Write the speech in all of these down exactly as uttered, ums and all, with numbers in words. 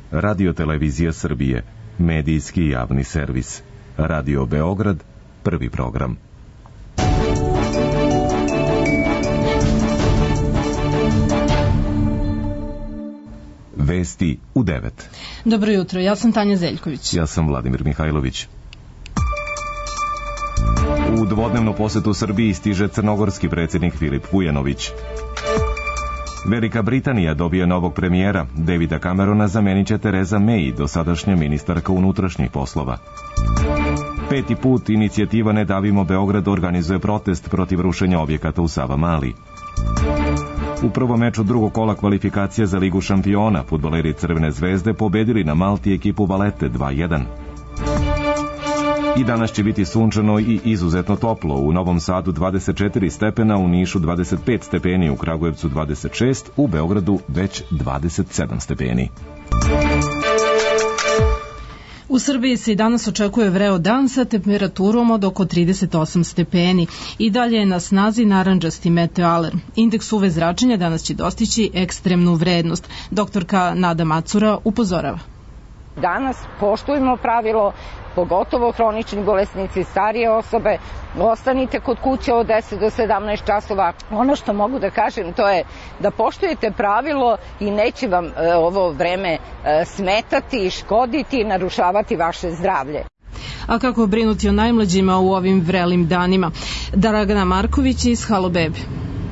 Radio-televizija Srbije, medijski javni servis. Radio Beograd, prvi program. Vesti u devet. Dobro jutro, ja sam Tanja Zeljković. Ja sam Vladimir Mihajlović. U dvodnevnu posetu Srbiji stiže crnogorski predsjednik Filip Vujanović. Velika Britanija dobije novog premijera. Davida Camerona zamenit će Tereza May, dosadašnja ministarka unutrašnjih poslova. Peti put inicijativa Ne davimo Beograd organizuje protest protiv rušenja objekata u Savamali. U prvom meču drugog kola kvalifikacije za Ligu šampiona fudbaleri Crvene zvezde pobedili na Malti ekipu Valete dva jedan. I danas će biti sunčano i izuzetno toplo. U Novom Sadu dvadeset četiri stepena, u Nišu dvadeset pet stepeni, u Kragujevcu dvadeset šest, u Beogradu već dvadeset sedam stepeni. U Srbiji se i danas očekuje vreo dan sa temperaturom od oko trideset osam stepeni. I dalje je na snazi narandžasti meteoalarm. Indeks U V zračenja danas će dostići ekstremnu vrednost. Doktorka Nada Macura upozorava. Danas poštujmo pravilo, pogotovo hronični bolesnici, starije osobe, ostanite kod kuće od deset do sedamnaest časova. Ono što mogu da kažem to je da poštujete pravilo i neće vam e, ovo vreme e, smetati, škoditi, narušavati vaše zdravlje. A kako brinuti o najmlađima u ovim vrelim danima? Dragana Marković iz Halo Bebe.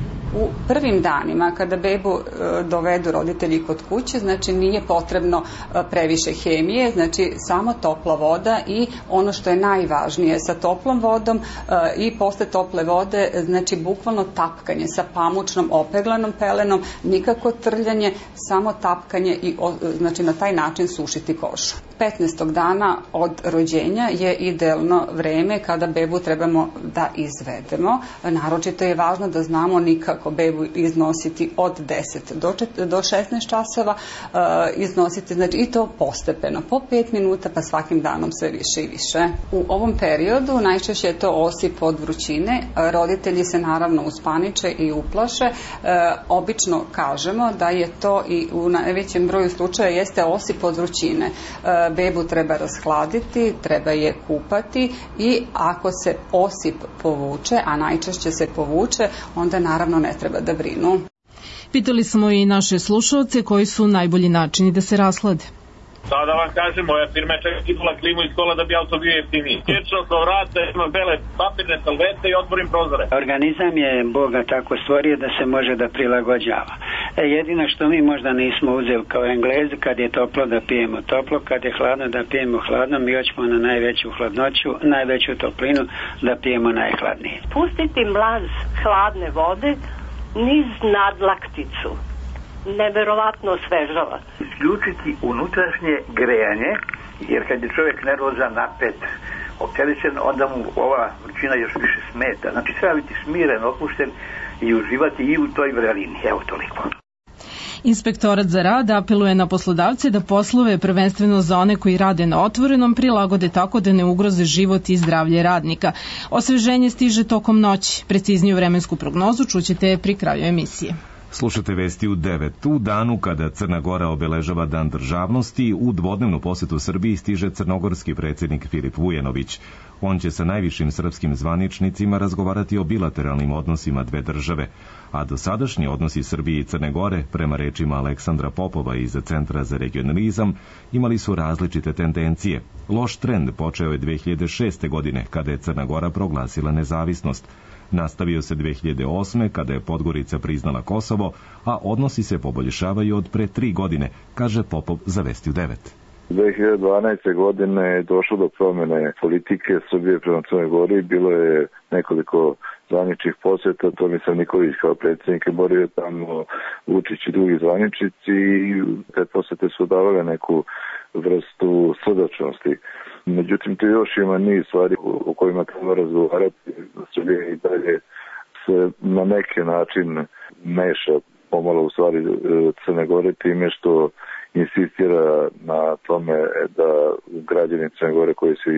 U prvim danima kada bebu dovedu roditelji kod kuće, znači nije potrebno previše hemije, znači samo topla voda i ono što je najvažnije sa toplom vodom i posle tople vode, znači bukvalno tapkanje sa pamučnom opeglanom pelenom, nikako trljanje, samo tapkanje i znači na taj način sušiti kožu. petnaestog dana od rođenja je idealno vreme kada bebu trebamo da izvedemo. Naročito je važno da znamo nikako bebu iznositi od deset do šesnaest časova, uh, iznositi, znači i to postepeno, po pet minuta, pa svakim danom sve više i više. U ovom periodu najčešće je to osip od vrućine, roditelji se naravno uspaniče i uplaše, uh, obično kažemo da je to i u najvećem broju slučaja jeste osip od vrućine. Uh, bebu treba rashladiti, treba je kupati i ako se osip povuče, a najčešće se povuče, onda naravno ne treba da brinu. Pitali smo i naše slušalce koji su najbolji načini da se rashlade. Da, da vam kažem, moja firma je čak kipula klimu iz kola da bi auto bio jeftiniji. Kječno do vrata, imam bele papirne salvete i otvorim prozore. Organizam je Boga tako stvorio da se može da prilagođava. E, jedino što mi možda nismo uzeli kao Englezi, kad je toplo da pijemo toplo, kad je hladno da pijemo hladno, mi hoćemo na najveću hladnoću, najveću toplinu da pijemo najhladnije. Pustiti mlaz hladne vode niz nadlakticu. Neverovatno osvežava. Isključiti unutrašnje grejanje, jer kad je čovjek nervozan, napet, opterećen, onda mu ova vrućina još više smeta. Znači treba biti smiren, opušten i uživati i u toj vrelini. Evo toliko. Inspektorat za rad apeluje na poslodavce da poslove, prvenstveno za one koji rade na otvorenom, prilagode tako da ne ugroze život i zdravlje radnika. Osveženje stiže tokom noći. Precizniju vremensku prognozu čućete pri kraju emisije. Slušate vesti u devet. U danu kada Crna Gora obeležava Dan državnosti, u dvodnevnu posetu Srbiji stiže crnogorski predsjednik Filip Vujanović. On će sa najvišim srpskim zvaničnicima razgovarati o bilateralnim odnosima dve države, a dosadašnji odnosi Srbije i Crne Gore, prema rečima Aleksandra Popova iz Centra za regionalizam, imali su različite tendencije. Loš trend počeo je dve hiljade šeste. godine, kada je Crna Gora proglasila nezavisnost. Nastavio se dve hiljade osme. kada je Podgorica priznala Kosovo, a odnosi se poboljšavaju od pre tri godine, kaže Popov za Vesti u devet. dve hiljade dvanaeste. godine je došlo do promjene politike Srbije prema Crnoj Gori. Bilo je nekoliko zvaničnih posjeta, Tomislav Nikolić kao predsjednik je borio tamo, Vučić i drugi zvaničnici, i te posjete su davale neku vrstu srdačnosti. Međutim, tu još ima niz stvari o kojima treba razgovarati. Srbija i dalje se na neki način meša pomalo u stvari Crne Gore time što insistira na tome da građani Crne Gore koji se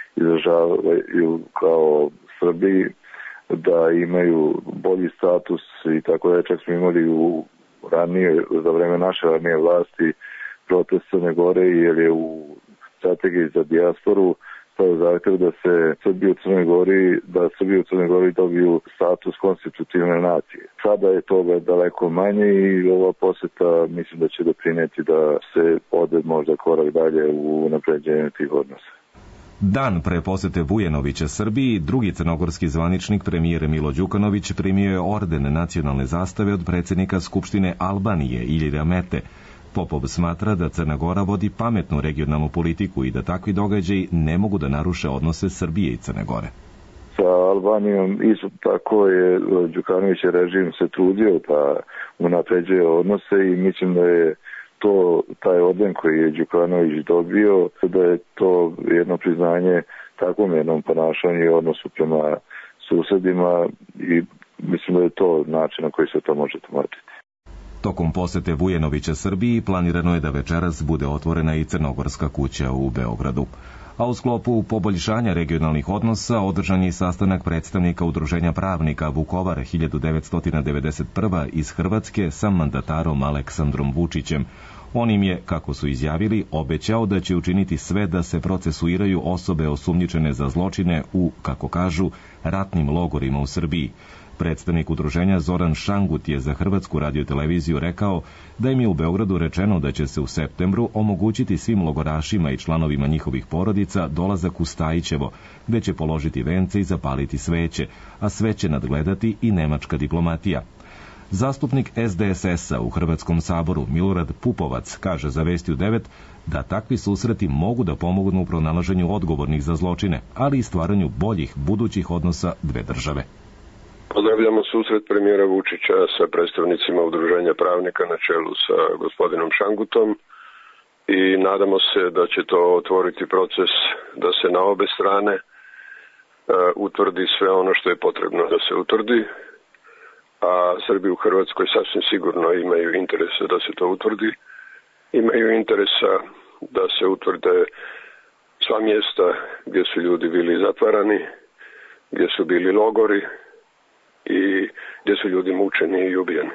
izražavaju kao Srbiji da imaju bolji status i tako da čak smo imali u ranije, za vreme naše ranije vlasti protest Crne Gore, jer je u strategiji za dijasporu to zahtjev da se Srbi u Crnoj Gori, da Srbi u Crnoj Gori dobiju status konstitutivne nacije. Sada je toga daleko manje i ova poseta mislim da će doprineti da se ode možda korak dalje u unapređenju tih odnosa. Dan pre posete Vujanovića Srbiji, drugi crnogorski zvaničnik, premijer Milo Đukanović, primio je orden nacionalne zastave od predsjednika Skupštine Albanije Iljira Mete. Popov smatra da Crna Gora vodi pametnu regionalnu politiku i da takvi događaji ne mogu da naruše odnose Srbije i Crne Gore. Sa Albanijom isto tako je Đukanović režim se trudio da unapređuje odnose i mislim da je to, taj orden koji je Đukanović dobio, da je to jedno priznanje takvom jednom ponašanju i odnosu prema susedima i mislim da je to način na koji se to može tumačiti. Tokom posete Vujanovića Srbiji planirano je da večeras bude otvorena i Crnogorska kuća u Beogradu. A u sklopu poboljšanja regionalnih odnosa održan je sastanak predstavnika Udruženja pravnika Vukovar hiljadu devetsto devedeset prve. iz Hrvatske sa mandatarom Aleksandrom Vučićem. On im je, kako su izjavili, obećao da će učiniti sve da se procesuiraju osobe osumnjičene za zločine u, kako kažu, ratnim logorima u Srbiji. Predstavnik udruženja Zoran Šangut je za Hrvatsku radioteleviziju rekao da im je u Beogradu rečeno da će se u septembru omogućiti svim logorašima i članovima njihovih porodica dolazak u Stajićevo, gde će položiti vence i zapaliti sveće, a sve će nadgledati i nemačka diplomatija. Zastupnik es de es es-a u Hrvatskom saboru Milorad Pupovac kaže za Vesti u devet da takvi susreti mogu da pomognu u pronalaženju odgovornih za zločine, ali i stvaranju boljih budućih odnosa dve države. Pozdravljamo susret premijera Vučića sa predstavnicima Udruženja pravnika na čelu sa gospodinom Šangutom i nadamo se da će to otvoriti proces da se na obe strane uh, utvrdi sve ono što je potrebno da se utvrdi, a Srbi u Hrvatskoj sasvim sigurno imaju interesa da se to utvrdi. Imaju interesa da se utvrde sva mjesta gdje su ljudi bili zatvarani, gdje su bili logori i gdje su ljudi mučeni i ubijeni.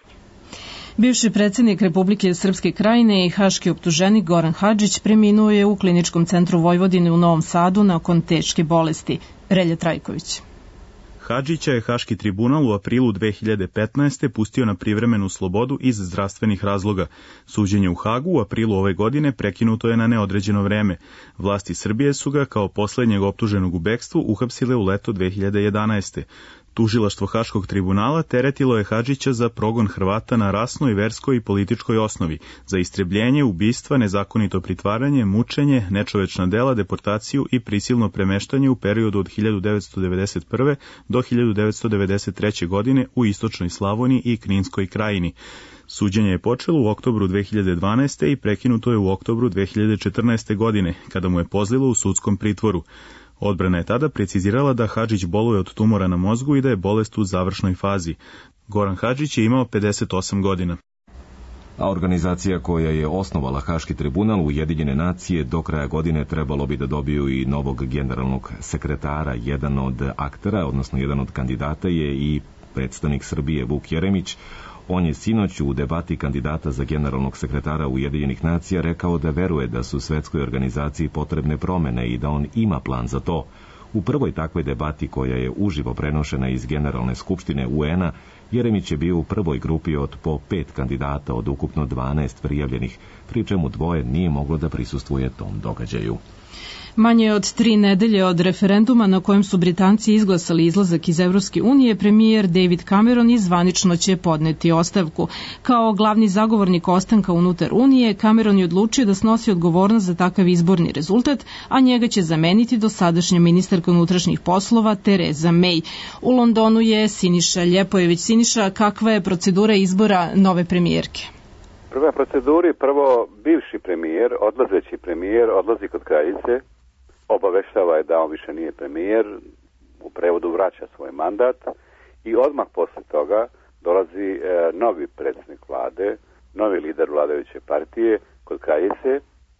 Bivši predsjednik Republike Srpske Krajine i haški optuženik Goran Hadžić preminuo je u Kliničkom centru Vojvodine u Novom Sadu nakon teške bolesti. Relja Trajković. Hadžića je Haški tribunal u aprilu dve hiljade petnaeste. pustio na privremenu slobodu iz zdravstvenih razloga. Suđenje u Hagu u aprilu ove godine prekinuto je na neodređeno vreme. Vlasti Srbije su ga kao poslednjeg optuženog u bekstvu uhapsile u leto dve hiljade jedanaeste. Tužilaštvo Haškog tribunala teretilo je Hadžića za progon Hrvata na rasnoj, verskoj i političkoj osnovi, za istrebljenje, ubistva, nezakonito pritvaranje, mučenje, nečovečna dela, deportaciju i prisilno premeštanje u periodu od hiljadu devetsto devedeset prve. do hiljadu devetsto devedeset treće. godine u istočnoj Slavoniji i Kninskoj krajini. Suđenje je počelo u oktobru dve hiljade dvanaeste. i prekinuto je u oktobru dve hiljade četrnaeste. godine, kada mu je pozlilo u sudskom pritvoru. Odbrana je tada precizirala da Hadžić boluje od tumora na mozgu i da je bolest u završnoj fazi. Goran Hadžić je imao pedeset osam godina. A organizacija koja je osnovala Haški tribunal, Ujedinjene nacije, do kraja godine trebalo bi da dobiju i novog generalnog sekretara. Jedan od aktera, odnosno jedan od kandidata je i predstavnik Srbije Vuk Jeremić. On je sinoć u debati kandidata za generalnog sekretara Ujedinjenih nacija rekao da veruje da su svetskoj organizaciji potrebne promene i da on ima plan za to. U prvoj takvoj debati, koja je uživo prenošena iz Generalne skupštine U N-a, Jeremić je bio u prvoj grupi od po pet kandidata od ukupno dvanaest prijavljenih, pri čemu dvoje nije moglo da prisustvuje tom događaju. Manje od tri nedelje od referenduma na kojem su Britanci izglasali izlazak iz Evropske unije, premijer David Cameron izvanično će podneti ostavku. Kao glavni zagovornik ostanka unutar Unije, Cameron je odlučio da snosi odgovornost za takav izborni rezultat, a njega će zameniti dosadašnja ministarka unutrašnjih poslova Tereza May. U Londonu je Siniša Ljepojević. Siniša, kakva je procedura izbora nove premijerke? Prva proceduri, prvo bivši premijer, odlazeći premijer, odlazi kod kraljice, obaveštava je da on više nije premijer, u prevodu vraća svoj mandat i odmah posle toga dolazi e, novi predsjednik vlade, novi lider vladajuće partije kod kraljice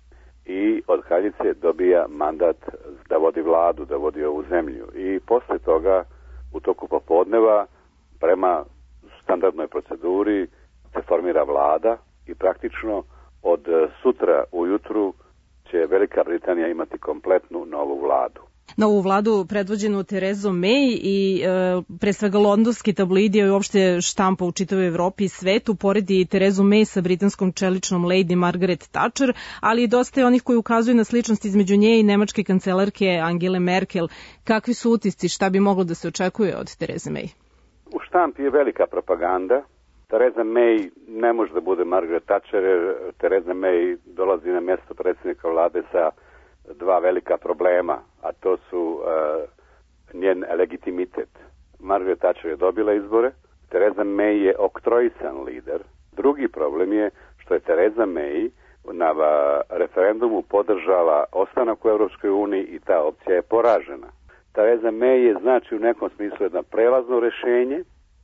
i od kraljice dobija mandat da vodi vladu, da vodi ovu zemlju. I posle toga u toku popodneva prema standardnoj proceduri se formira vlada i praktično od sutra ujutru će Velika Britanija imati kompletnu novu vladu. Novu vladu predvođenu Terezom May i e, pre svega londonski tabloidi i uopšte štampa u čitavoj Evropi i svetu poredi Terezu May sa britanskom čeličnom lady Margaret Thatcher, ali i dosta je onih koji ukazuju na sličnost između nje i nemačke kancelarke Angele Merkel. Kakvi su utisci, šta bi moglo da se očekuje od Tereze May? U štampi je velika propaganda. Tereza May ne može da bude Margaret Thatcher, jer Tereza May dolazi na mjesto predsjednika vlade sa dva velika problema, a to su uh, njen legitimitet. Margaret Thatcher je dobila izbore, Tereza May je oktroisan lider. Drugi problem je što je Tereza May na uh, referendumu podržala ostanak u Europskoj uniji i ta opcija je poražena. Tereza May je znači u nekom smislu jedno prelazno rešenje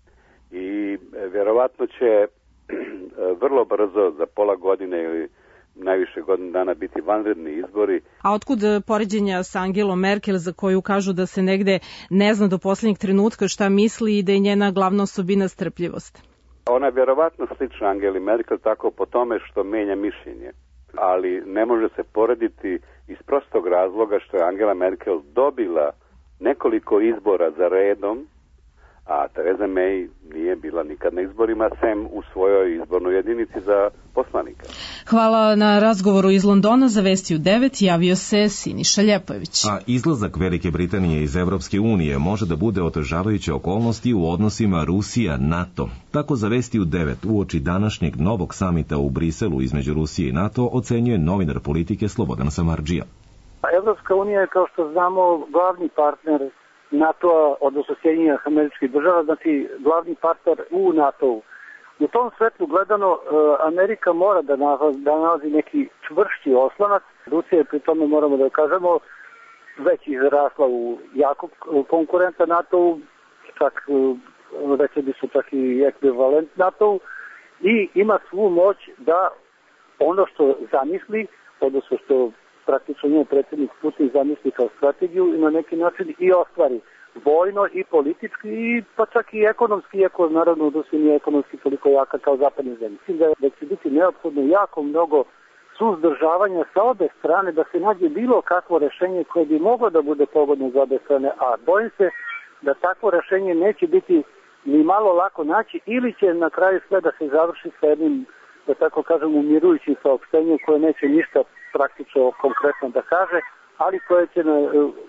i e, vjerovatno će vrlo brzo, za pola godine ili najviše godinu dana, biti vanredni izbori. A otkud poređenja sa Angelom Merkel, za koju kažu da se negde ne zna do posljednjeg trenutka šta misli i da je njena glavna osobina strpljivost? Ona je vjerovatno slična Angeli Merkel tako po tome što menja mišljenje, ali ne može se porediti iz prostog razloga što je Angela Merkel dobila nekoliko izbora za redom, a Tereza May nije bila nikad na izborima, sem u svojoj izbornoj jedinici za poslanika. Hvala na razgovoru iz Londona. Za Vesti u devet javio se Siniša Ljepojević. A izlazak Velike Britanije iz Evropske unije može da bude otežavajuće okolnosti u odnosima Rusija-NATO. Tako za Vesti u devet uoči današnjeg novog samita u Briselu između Rusije i NATO ocenjuje novinar politike Slobodan Samardžija. Evropska unija je, kao što znamo, glavni partner NATO-a, odnosno Sjedinjenih Američkih Država, znači glavni partner u NATO-u. U tom svetlu gledano, Amerika mora da nalazi neki čvršći oslonac. Rusija je pri tome, moramo da kažemo, već izrasla u jakog konkurenta NATO-u, čak rekli bi su čak i ekvivalent NATO-u, i ima svu moć da ono što zamisli, odnosno što praktično njen predsjednik Putin zamisli kao strategiju i na neki način i ostvari vojno i politički i pa čak i ekonomski, iako naravno Rusija nije ekonomski toliko jaka kao zapadne zemlje. Mislim da, da će biti neophodno jako mnogo suzdržavanja sa obe strane da se nađe bilo kakvo rešenje koje bi moglo da bude pogodno za obe strane, a bojim se da takvo rešenje neće biti ni malo lako naći ili će na kraju sve da se završi sa jednim, da tako kažem, umirujućim saopštenjem koje neće ništa praktično konkretno da kaže, ali koje će, na,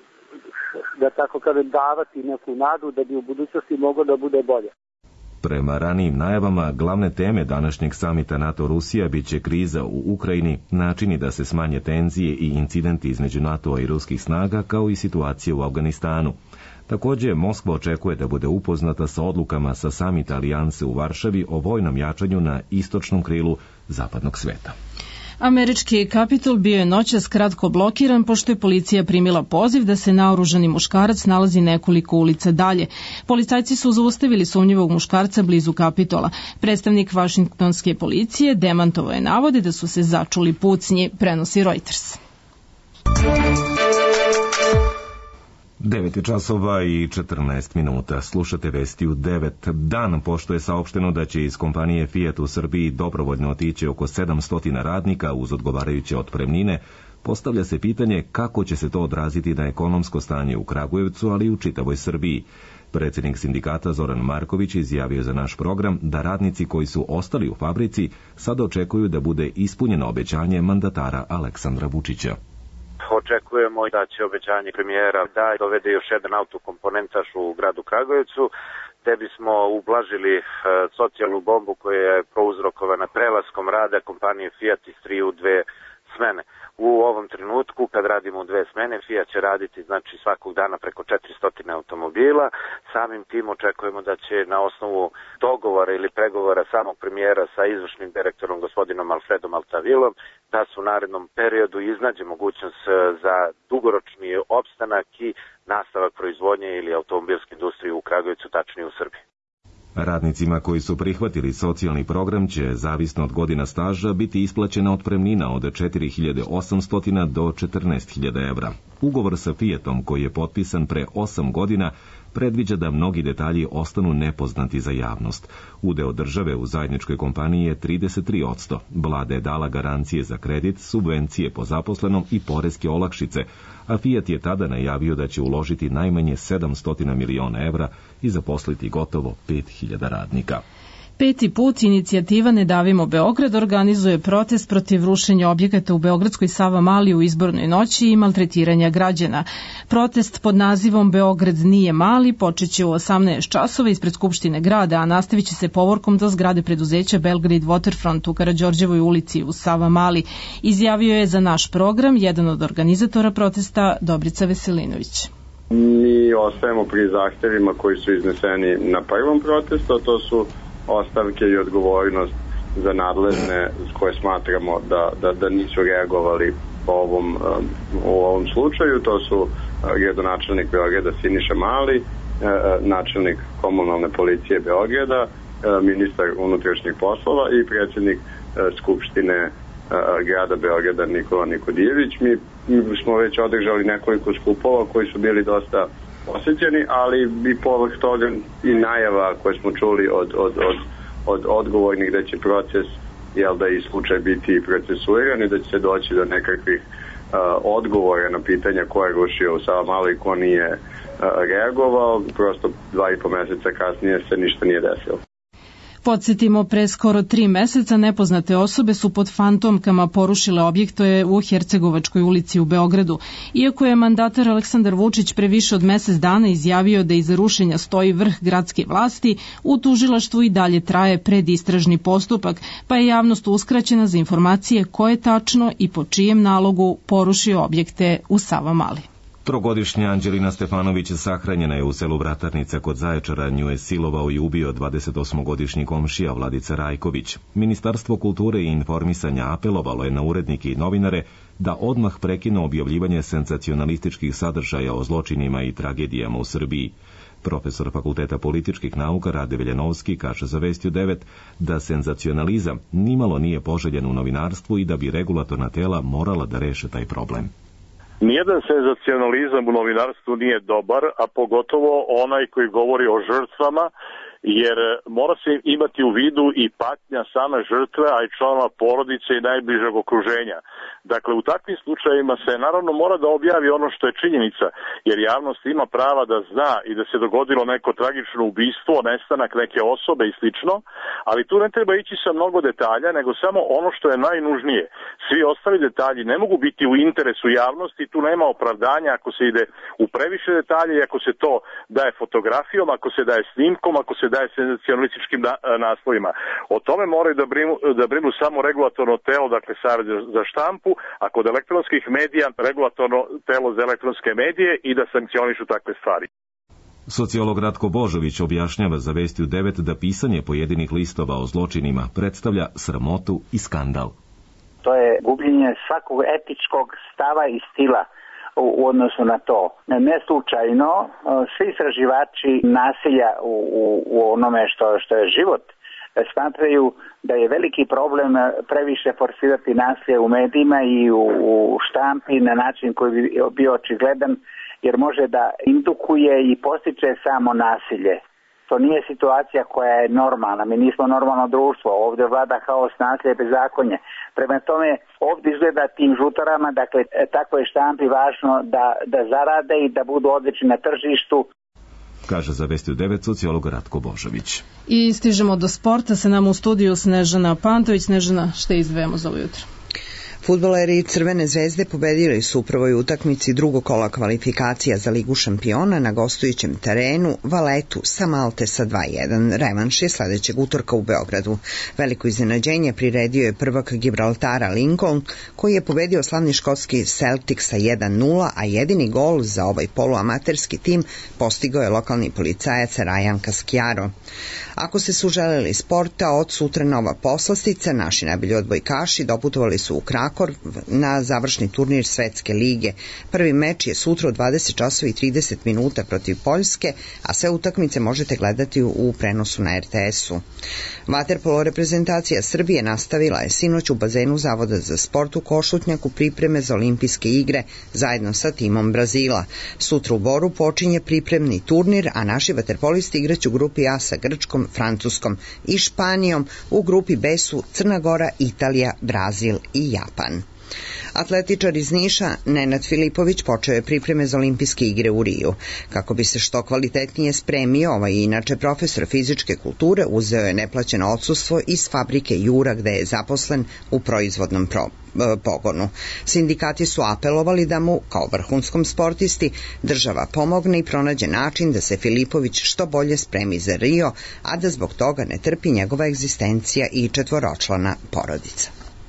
da tako kažem, davati neku nadu da bi u budućnosti moglo da bude bolje. Prema ranijim najavama, glavne teme današnjeg samita NATO-Rusija biće kriza u Ukrajini, načini da se smanje tenzije i incidenti između NATO-a i ruskih snaga, kao i situacija u Afganistanu. Također, Moskva očekuje da bude upoznata sa odlukama sa samita Alijanse u Varšavi o vojnom jačanju na istočnom krilu zapadnog sveta. Američki Kapitol bio je noćas kratko blokiran pošto je policija primila poziv da se naoružani muškarac nalazi nekoliko ulica dalje. Policajci su zaustavili sumnjivog muškarca blizu Kapitola. Predstavnik vašingtonske policije demantovao je navode da su se začuli pucnji, prenosi Reuters. devet časova i četrnaest minuta. Slušate Vesti u devet. Dan pošto je saopšteno da će iz kompanije Fiat u Srbiji dobrovoljno otići oko sedamsto radnika uz odgovarajuće otpremnine, postavlja se pitanje kako će se to odraziti na ekonomsko stanje u Kragujevcu, ali i u čitavoj Srbiji. Predsjednik sindikata Zoran Marković izjavio za naš program da radnici koji su ostali u fabrici sad očekuju da bude ispunjeno obećanje mandatara Aleksandra Vučića. Očekujemo da će obećanje premijera da dovede još jedan autokomponentaš u gradu Kragujevcu, te bismo ublažili e, socijalnu bombu koja je prouzrokovana prelaskom rada kompanije Fiat iz tri u dve smene. U ovom trenutku, kad radimo u dve smene, Fiat će raditi znači svakog dana preko četiristo automobila. Samim tim očekujemo da će na osnovu dogovora ili pregovora samog premijera sa izvršnim direktorom gospodinom Alfredom Altavilom da se u narednom periodu iznađe mogućnost za dugoročni opstanak i nastavak proizvodnje ili automobilske industrije u Kragujevcu, tačnije u Srbiji. Radnicima koji su prihvatili socijalni program će, zavisno od godina staža, biti isplaćena otpremnina od četiri hiljade osamsto do četrnaest hiljada evra. Ugovor sa Fiatom, koji je potpisan pre osam godina, predviđa da mnogi detalji ostanu nepoznati za javnost. Udeo države u zajedničkoj kompaniji je trideset tri posto. Vlada je dala garancije za kredit, subvencije po zaposlenom i poreske olakšice, a Fiat je tada najavio da će uložiti najmanje sedamsto miliona evra i zaposliti gotovo pet hiljada radnika. Peti put inicijativa Ne davimo Beograd organizuje protest protiv rušenja objekata u Beogradskoj Savamali u izbornoj noći i maltretiranja građana. Protest pod nazivom Beograd nije mali počeće u osamnaest časova ispred Skupštine grada, a nastavit će se povorkom do zgrade preduzeća Belgrade Waterfront u Karađorđevoj ulici u Savamali. Izjavio je za naš program jedan od organizatora protesta Dobrica Veselinović. Mi ostajemo pri zahtevima koji su izneseni na prvom protestu, a to su ostavke i odgovornost za nadležne koje smatramo da, da, da nisu reagovali po ovom, u ovom slučaju. To su gradonačelnik Beograda Siniša Mali, načelnik komunalne policije Beograda, ministar unutrašnjih poslova i predsjednik Skupštine grada Beograda Nikola Nikodijević. Mi, mi smo već održali nekoliko skupova koji su bili dosta posjećeni, ali i povrh toga i najava koje smo čuli od, od, od, od odgovornih da će proces, jel da i slučaj biti procesuiran i da će se doći do nekakvih uh, odgovora na pitanja ko je rušio u Savamali i ko nije uh, reagovao. Prosto dva i po meseca kasnije se ništa nije desilo. Podsjetimo, pre skoro tri meseca nepoznate osobe su pod fantomkama porušile objekte u Hercegovačkoj ulici u Beogradu. Iako je mandatar Aleksandar Vučić pre više od mesec dana izjavio da iza rušenja stoji vrh gradske vlasti, u tužilaštvu i dalje traje predistražni postupak, pa je javnost uskraćena za informacije ko je tačno i po čijem nalogu porušio objekte u Savamali. Trogodišnja Anđelina Stefanović sahranjena je u selu Vratarnica kod Zaječara. Nju je silovao i ubio dvadesetosmogodišnji komšija Vladica Rajković. Ministarstvo kulture i informisanja apelovalo je na urednike i novinare da odmah prekinu objavljivanje senzacionalističkih sadržaja o zločinima i tragedijama u Srbiji. Profesor Fakulteta političkih nauka Rade Veljanovski kaže za Vestiju devet da senzacionalizam nimalo nije poželjen u novinarstvu i da bi regulatorna tela morala da reše taj problem. Nijedan senzacionalizam u novinarstvu nije dobar, a pogotovo onaj koji govori o žrtvama, jer mora se imati u vidu i patnja same žrtve, a i članova porodice i najbližeg okruženja. Dakle, u takvim slučajevima se naravno mora da objavi ono što je činjenica, jer javnost ima prava da zna i da se dogodilo neko tragično ubistvo, nestanak neke osobe i slično, ali tu ne treba ići sa mnogo detalja, nego samo ono što je najnužnije. Svi ostali detalji ne mogu biti u interesu javnosti, tu nema opravdanja ako se ide u previše detalje i ako se to daje fotografijom, ako se daje snimkom, ako se daje senzacionalističkim naslovima. O tome moraju da brinu, da brinu samo regulatorno telo, dakle Savet za štampu, a kod elektronskih medija regulatorno telo za elektronske medije i da sankcionišu takve stvari. Sociolog Ratko Božović objašnjava za Vestiju devet da pisanje pojedinih listova o zločinima predstavlja sramotu i skandal. To je gubljenje svakog etičkog stava i stila u, u odnosu na to. Ne slučajno, svi istraživači nasilja u, u, u onome što, što je život smatraju da je veliki problem previše forsirati nasilje u medijima i u, u štampi na način koji bi bio očigledan, jer može da indukuje i postiče samo nasilje. To nije situacija koja je normalna. Mi nismo normalno društvo. Ovdje vlada haos, nasilje i bezakonje. Prema tome, ovdje izgleda tim žutorama, dakle, tako je štampi važno da, da zarade i da budu odlični na tržištu. Kaže za Vestiju devet sociolog Ratko Božović. I stižemo do sporta, sa nama u studiju Snežana Pantović. Snežana, šta izdvajamo za ovo jutro? Fudbaleri Crvene zvezde pobedili su u prvoj utakmici drugog kola kvalifikacija za Ligu šampiona na gostujućem terenu Valetu sa Malte sa dva jedan. Revanš je sledećeg utorka u Beogradu. Veliko iznenađenje priredio je prvak Gibraltara Lincoln, koji je pobedio slavni škotski Celtic sa jedan nula, a jedini gol za ovaj poluamaterski tim postigao je lokalni policajac Ryan Casciaro. Ako ste su želeli sporta, od sutra nova poslastica, naši najbolji odbojkaši doputovali su u Krakov Rakor na završni turnir Svetske lige. Prvi meč je sutra u dvadeset časova i trideset minuta protiv Poljske, a sve utakmice možete gledati u prenosu na er te es-u. Vaterpolo reprezentacija Srbije nastavila je sinoć u bazenu Zavoda za sport u Košutnjaku pripreme za olimpijske igre zajedno sa timom Brazila. Sutra u Boru počinje pripremni turnir, a naši vaterpolisti igraće u grupi A sa Grčkom, Francuskom i Španijom, u grupi B su Crna Gora, Italija, Brazil i Japan. Atletičar iz Niša Nenad Filipović počeo je pripreme za olimpijske igre u Riju. Kako bi se što kvalitetnije spremio, ovaj inače profesor fizičke kulture uzeo je neplaćeno odsustvo iz fabrike Jura gde je zaposlen u proizvodnom pro, e, pogonu. Sindikati su apelovali da mu, kao vrhunskom sportisti, država pomogne i pronađe način da se Filipović što bolje spremi za Rio, a da zbog toga ne trpi njegova egzistencija i četvoročlana porodica.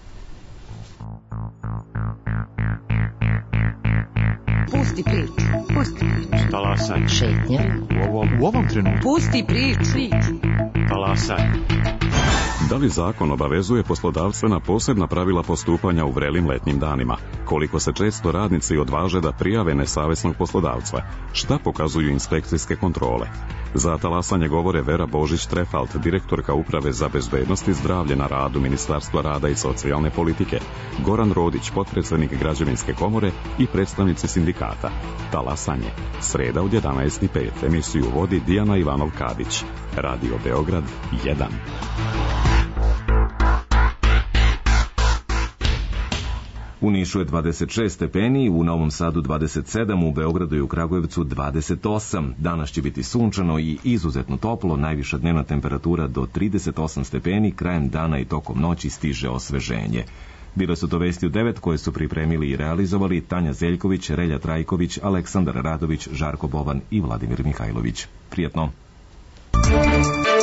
Pusti priču, pusti priču. Talasaj. Šetnja. U ovom, u ovom trenutku. Pusti priču. Talasaj. Da li zakon obavezuje poslodavce na posebna pravila postupanja u vrelim letnjim danima? Koliko se često radnici odvaže da prijave nesavesnog poslodavca? Šta pokazuju inspekcijske kontrole? Za talasanje govore Vera Božić-Trefalt, direktorka Uprave za bezbednost i zdravlje na radu Ministarstva rada i socijalne politike, Goran Rodić, potpredsednik Građevinske komore i predstavnici sindikata. Talasanje. Sreda od jedanaest i pet. Emisiju vodi Dijana Ivanov-Kadić. Radio Beograd jedan. U Nišu je dvadeset šest stepeni, u Novom Sadu dvadeset sedam, u Beogradu i u Kragujevcu dvadeset osam. Danas će biti sunčano i izuzetno toplo, najviša dnevna temperatura do trideset osam stepeni, krajem dana i tokom noći stiže osveženje. Bile su to vesti u devet koje su pripremili i realizovali Tanja Zeljković, Relja Trajković, Aleksandar Radović, Žarko Boban i Vladimir Mihajlović. Prijetno!